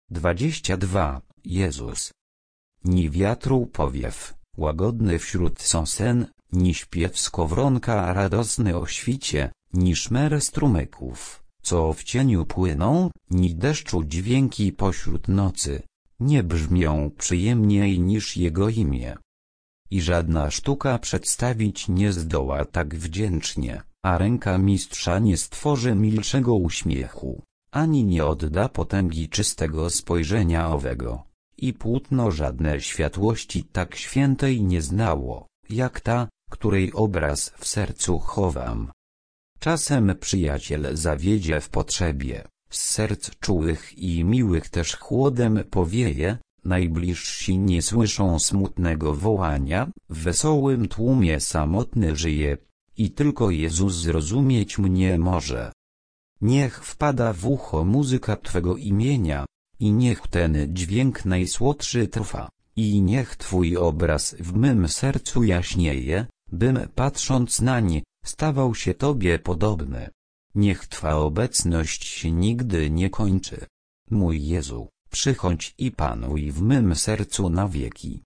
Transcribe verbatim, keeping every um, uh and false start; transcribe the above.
dwadzieścia dwa. Jezus. Ni wiatru powiew, łagodny wśród sosen, ni śpiew skowronka radosny o świcie, ni szmer strumyków, co w cieniu płyną, ni deszczu dźwięki pośród nocy, nie brzmią przyjemniej niż Jego imię. I żadna sztuka przedstawić nie zdoła tak wdzięcznie, a ręka mistrza nie stworzy milszego uśmiechu, ani nie odda potęgi czystego spojrzenia owego. I płótno żadne światłości tak świętej nie znało, jak ta, której obraz w sercu chowam. Czasem przyjaciel zawiedzie w potrzebie, z serc czułych i miłych też chłodem powieje, najbliżsi nie słyszą smutnego wołania, w wesołym tłumie samotny żyje, i tylko Jezus zrozumieć mnie może. Niech wpada w ucho muzyka Twego imienia, i niech ten dźwięk najsłodszy trwa, i niech Twój obraz w mym sercu jaśnieje, bym patrząc nań, stawał się Tobie podobny. Niech Twa obecność się nigdy nie kończy. Mój Jezu, przychodź i panuj w mym sercu na wieki.